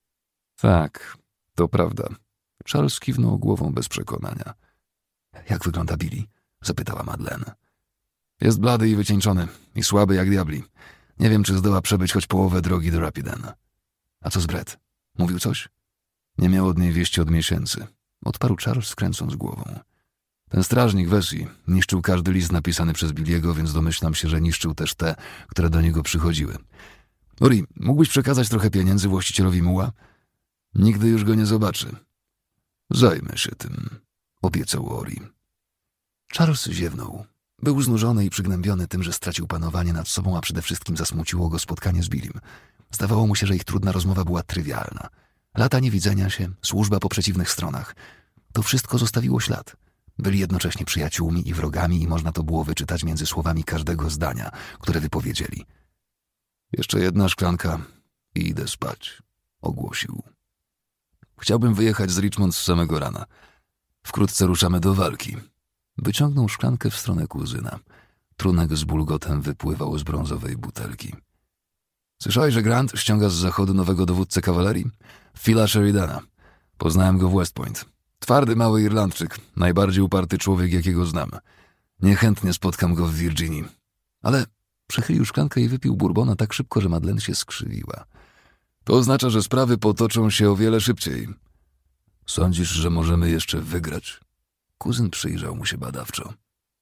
Tak, to prawda. Charles kiwnął głową bez przekonania. Jak wygląda Billy? Zapytała Madeleine. Jest blady i wycieńczony i słaby jak diabli. Nie wiem, czy zdoła przebyć choć połowę drogi do Rapiden. A co z Brett? Mówił coś? Nie miał od niej wieści od miesięcy. Odparł Charles, skręcąc głową. Ten strażnik Vesey niszczył każdy list napisany przez Billiego, więc domyślam się, że niszczył też te, które do niego przychodziły. Ori, mógłbyś przekazać trochę pieniędzy właścicielowi muła? Nigdy już go nie zobaczy. Zajmę się tym, obiecał Ori. Charles ziewnął. Był znużony i przygnębiony tym, że stracił panowanie nad sobą, a przede wszystkim zasmuciło go spotkanie z Billim. Zdawało mu się, że ich trudna rozmowa była trywialna. Lata niewidzenia się, służba po przeciwnych stronach. To wszystko zostawiło ślad. Byli jednocześnie przyjaciółmi i wrogami i można to było wyczytać między słowami każdego zdania, które wypowiedzieli. Jeszcze jedna szklanka i idę spać, ogłosił. Chciałbym wyjechać z Richmond z samego rana. Wkrótce ruszamy do walki. Wyciągnął szklankę w stronę kuzyna. Trunek z bulgotem wypływał z brązowej butelki. Słyszałeś, że Grant ściąga z zachodu nowego dowódcę kawalerii? Phila Sheridana. Poznałem go w West Point. Twardy mały Irlandczyk, najbardziej uparty człowiek, jakiego znam. Niechętnie spotkam go w Virginii. Ale przechylił szklankę i wypił bourbona tak szybko, że Madeleine się skrzywiła. To oznacza, że sprawy potoczą się o wiele szybciej. Sądzisz, że możemy jeszcze wygrać? Kuzyn przyjrzał mu się badawczo.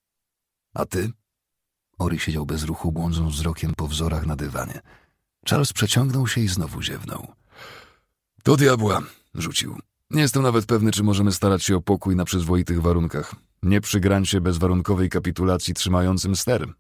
A ty? Ori siedział bez ruchu, błądząc wzrokiem po wzorach na dywanie. Charles przeciągnął się i znowu ziewnął. Do diabła, rzucił. Nie jestem nawet pewny, czy możemy starać się o pokój na przyzwoitych warunkach. Nie przy grancie bezwarunkowej kapitulacji trzymającym ster.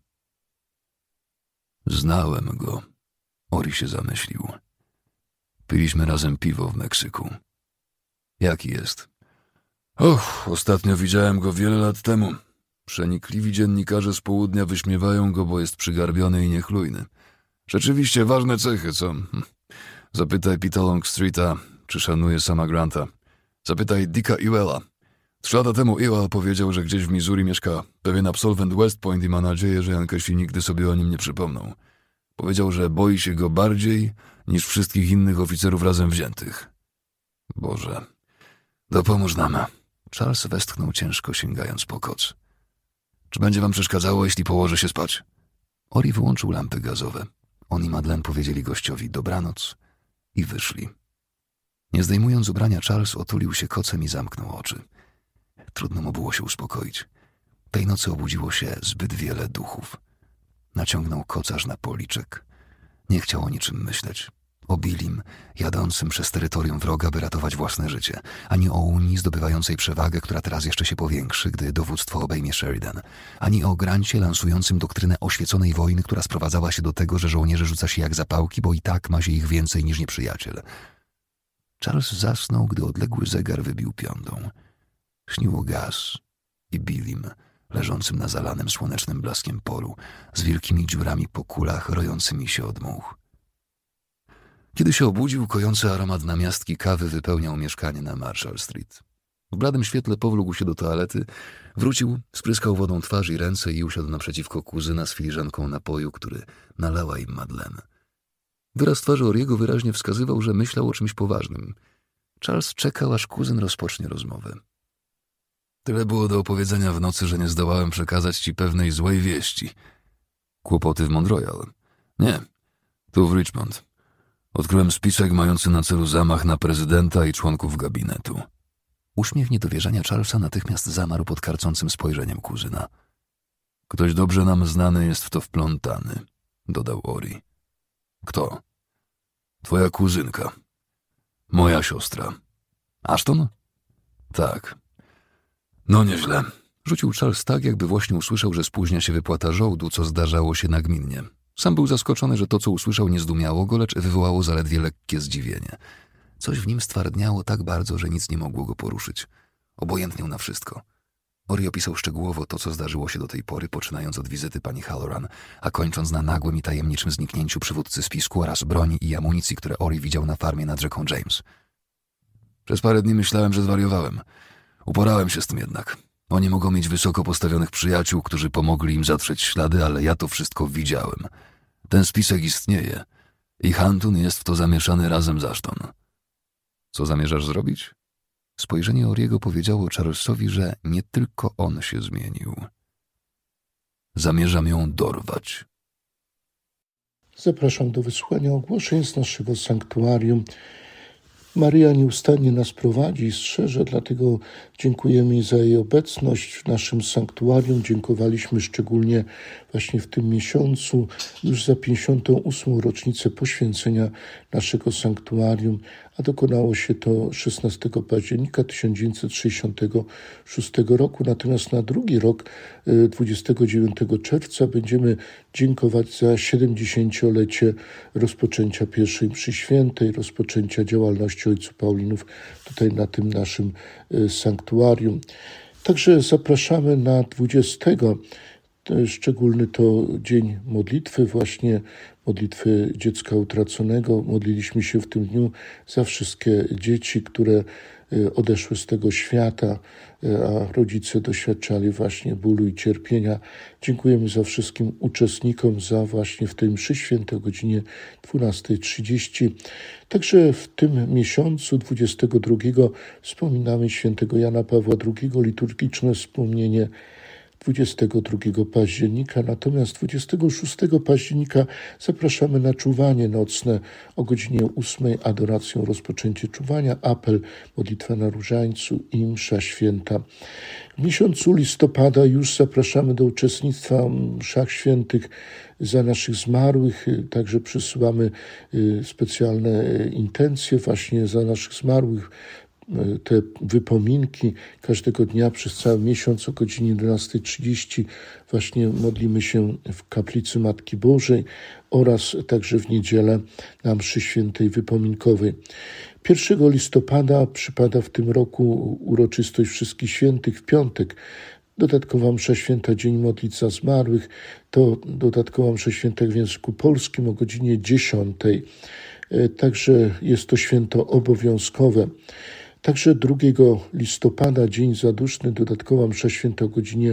Znałem go. Ori się zamyślił. Piliśmy razem piwo w Meksyku. Jaki jest? Och, ostatnio widziałem go wiele lat temu. Przenikliwi dziennikarze z południa wyśmiewają go, bo jest przygarbiony i niechlujny. Rzeczywiście ważne cechy, co? Zapytaj Pita Longstreeta, czy szanuje sama Granta. Zapytaj Dicka Ewella. 3 lata temu Ewell powiedział, że gdzieś w Missouri mieszka pewien absolwent West Point i ma nadzieję, że Jankesi nigdy sobie o nim nie przypomną. Powiedział, że boi się go bardziej niż wszystkich innych oficerów razem wziętych. Boże, dopomóż nam, Charles westchnął ciężko, sięgając po koc. Czy będzie wam przeszkadzało, jeśli położę się spać? Ori wyłączył lampy gazowe. On i Madeleine powiedzieli gościowi dobranoc i wyszli. Nie zdejmując ubrania, Charles otulił się kocem i zamknął oczy. Trudno mu było się uspokoić. Tej nocy obudziło się zbyt wiele duchów. Naciągnął kocarz na policzek. Nie chciał o niczym myśleć. O Billim, jadącym przez terytorium wroga, by ratować własne życie, ani o Unii zdobywającej przewagę, która teraz jeszcze się powiększy, gdy dowództwo obejmie Sheridan, ani o Grancie lansującym doktrynę oświeconej wojny, która sprowadzała się do tego, że żołnierze rzuca się jak zapałki, bo i tak ma się ich więcej niż nieprzyjaciel. Charles zasnął, gdy odległy zegar wybił 5. Śnił o Gaz i Billim, leżącym na zalanym słonecznym blaskiem polu, z wielkimi dziurami po kulach rojącymi się od much. Kiedy się obudził, kojący aromat namiastki kawy wypełniał mieszkanie na Marshall Street. W bladym świetle powlógł się do toalety, wrócił, spryskał wodą twarz i ręce i usiadł naprzeciwko kuzyna z filiżanką napoju, który nalała im Madeleine. Wyraz twarzy Oriego wyraźnie wskazywał, że myślał o czymś poważnym. Charles czekał, aż kuzyn rozpocznie rozmowę. Tyle było do opowiedzenia w nocy, że nie zdołałem przekazać ci pewnej złej wieści. Kłopoty w Mount Royal? Nie, tu w Richmond. Odkryłem spisek mający na celu zamach na prezydenta i członków gabinetu. Uśmiech niedowierzania Charlesa natychmiast zamarł pod karcącym spojrzeniem kuzyna. Ktoś dobrze nam znany jest w to wplątany, dodał Ori. Kto? Twoja kuzynka. Moja siostra. Ashton? Tak. No nieźle. Rzucił Charles tak, jakby właśnie usłyszał, że spóźnia się wypłata żołdu, co zdarzało się nagminnie. Sam był zaskoczony, że to, co usłyszał, nie zdumiało go, lecz wywołało zaledwie lekkie zdziwienie. Coś w nim stwardniało tak bardzo, że nic nie mogło go poruszyć. Obojętniał na wszystko. Ori opisał szczegółowo to, co zdarzyło się do tej pory, poczynając od wizyty pani Halloran, a kończąc na nagłym i tajemniczym zniknięciu przywódcy spisku oraz broni i amunicji, które Ori widział na farmie nad rzeką James. Przez parę dni myślałem, że zwariowałem. Uporałem się z tym jednak. Oni mogą mieć wysoko postawionych przyjaciół, którzy pomogli im zatrzeć ślady, ale ja to wszystko widziałem. Ten spisek istnieje i Hantun jest w to zamieszany razem z Ashton. Co zamierzasz zrobić? Spojrzenie Oriego powiedziało Charlesowi, że nie tylko on się zmienił. Zamierzam ją dorwać. Zapraszam do wysłuchania ogłoszeń z naszego sanktuarium. Maryja nieustannie nas prowadzi i strzeże, dlatego dziękujemy jej za jej obecność w naszym sanktuarium. Dziękowaliśmy szczególnie właśnie w tym miesiącu już za 58. rocznicę poświęcenia naszego sanktuarium, a dokonało się to 16 października 1966 roku. Natomiast na drugi rok, 29 czerwca, będziemy dziękować za 70-lecie rozpoczęcia pierwszej mszy świętej, rozpoczęcia działalności ojców Paulinów tutaj na tym naszym sanktuarium. Także zapraszamy na 20. Szczególny to dzień modlitwy, właśnie modlitwy dziecka utraconego. Modliliśmy się w tym dniu za wszystkie dzieci, które odeszły z tego świata, a rodzice doświadczali właśnie bólu i cierpienia. Dziękujemy za wszystkim uczestnikom za właśnie w tej mszy świętej o godzinie 12:30. Także w tym miesiącu 22 wspominamy świętego Jana Pawła II, liturgiczne wspomnienie 22 października, natomiast 26 października zapraszamy na czuwanie nocne o godzinie 8, adoracją, rozpoczęcie czuwania, apel, modlitwa na różańcu i msza święta. W miesiącu listopada już zapraszamy do uczestnictwa w mszach świętych za naszych zmarłych, także przysyłamy specjalne intencje właśnie za naszych zmarłych. Te wypominki każdego dnia przez cały miesiąc o godzinie 11:30 właśnie modlimy się w kaplicy Matki Bożej oraz także w niedzielę na mszy świętej wypominkowej. 1 listopada przypada w tym roku uroczystość Wszystkich Świętych w piątek. Dodatkowa msza święta Dzień Modlic za Zmarłych to dodatkowa msza święta w języku polskim o godzinie 10. Także jest to święto obowiązkowe. Także 2 listopada, Dzień Zaduszny, dodatkowa msza święta o godzinie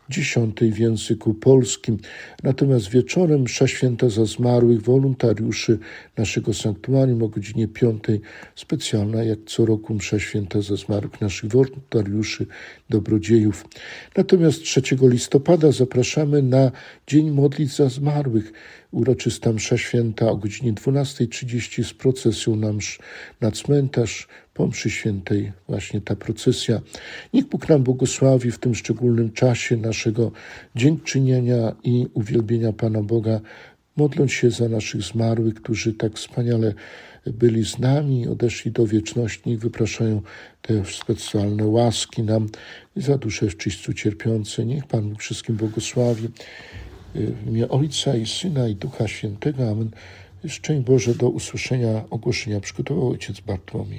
10 w języku polskim. Natomiast wieczorem msza święta za zmarłych wolontariuszy naszego sanktuarium o godzinie 5. Specjalna, jak co roku, msza święta za zmarłych naszych wolontariuszy, dobrodziejów. Natomiast 3 listopada zapraszamy na Dzień Modlitw za Zmarłych. Uroczysta msza święta o godzinie 12:30 z procesją na cmentarz. Po mszy świętej właśnie ta procesja. Niech Bóg nam błogosławi w tym szczególnym czasie naszego dziękczynienia i uwielbienia Pana Boga, modląc się za naszych zmarłych, którzy tak wspaniale byli z nami, odeszli do wieczności. Niech wypraszają te specjalne łaski nam i za dusze w czyśćcu cierpiące. Niech Pan Bóg wszystkim błogosławi. W imię Ojca i Syna i Ducha Świętego. Amen. Szczęść Boże, do usłyszenia. Ogłoszenia przygotował ojciec Bartłomiej.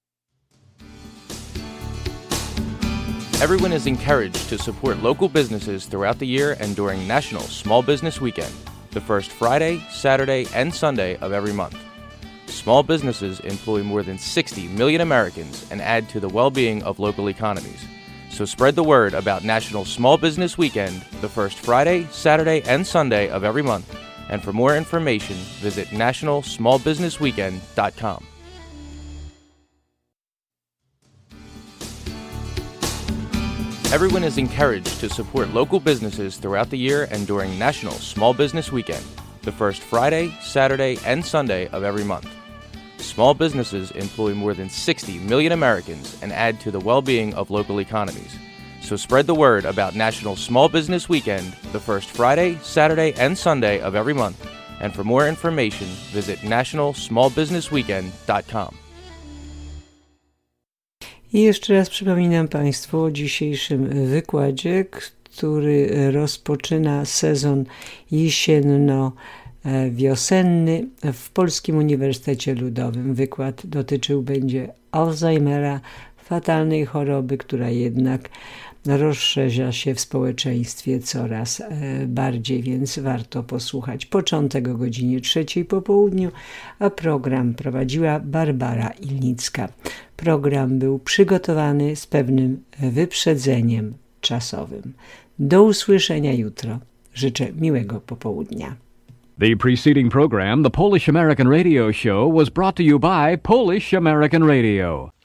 Everyone is encouraged to support local businesses throughout the year and during National Small Business Weekend, the first Friday, Saturday, and Sunday of every month. Small businesses employ more than 60 million Americans and add to the well-being of local economies. So spread the word about National Small Business Weekend, the first Friday, Saturday, and Sunday of every month. And for more information, visit nationalsmallbusinessweekend.com. Everyone is encouraged to support local businesses throughout the year and during National Small Business Weekend, the first Friday, Saturday, and Sunday of every month. Small businesses employ more than 60 million Americans and add to the well-being of local economies. So spread the word about National Small Business Weekend, the first Friday, Saturday, and Sunday of every month. And for more information, visit nationalsmallbusinessweekend.com. I jeszcze raz przypominam Państwu o dzisiejszym wykładzie, który rozpoczyna sezon jesienno-wiosenny w Polskim Uniwersytecie Ludowym. Wykład dotyczył będzie Alzheimera, fatalnej choroby, która jednak rozszerza się w społeczeństwie coraz bardziej, więc warto posłuchać. Początek o godzinie 3 po południu, a program prowadziła Barbara Ilnicka. Program był przygotowany z pewnym wyprzedzeniem czasowym. Do usłyszenia jutro. Życzę miłego popołudnia. The preceding program, the Polish American Radio Show, was brought to you by Polish American Radio.